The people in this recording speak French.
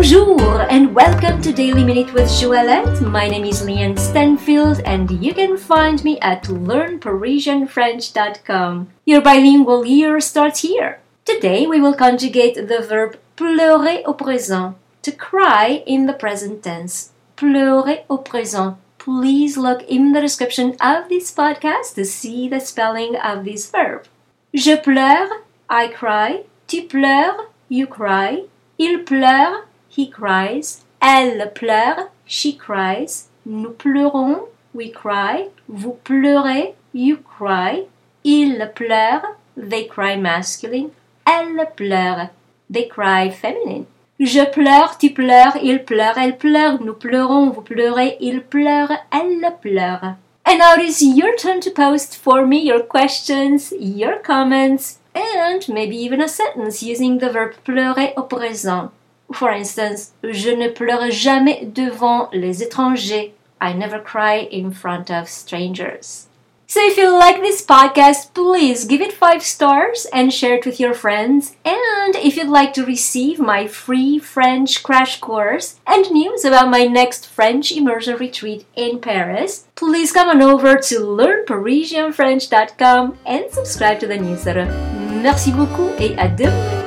Bonjour and welcome to Daily Minute with Joëlette. My name is Leanne Stanfield and you can find me at learnparisianfrench.com. Your bilingual year starts here. Today we will conjugate the verb pleurer au présent, to cry in the present tense. Pleurer au présent. Please look in the description of this podcast to see the spelling of this verb. Je pleure, I cry. Tu pleures, you cry. Il pleure, he cries. Elle pleure, she cries. Nous pleurons, we cry. Vous pleurez, you cry. Ils pleurent, they cry masculine. Elle pleure, they cry feminine. Je pleure, tu pleures, il pleure, elle pleure. Nous pleurons, vous pleurez, il pleure, elle pleure. And now it is your turn to post for me your questions, your comments, and maybe even a sentence using the verb pleurer au présent. For instance, je ne pleure jamais devant les étrangers. I never cry in front of strangers. So if you like this podcast, please give it 5 stars and share it with your friends. And if you'd like to receive my free French crash course and news about my next French immersion retreat in Paris, please come on over to learnparisianfrench.com and subscribe to the newsletter. Merci beaucoup et à demain!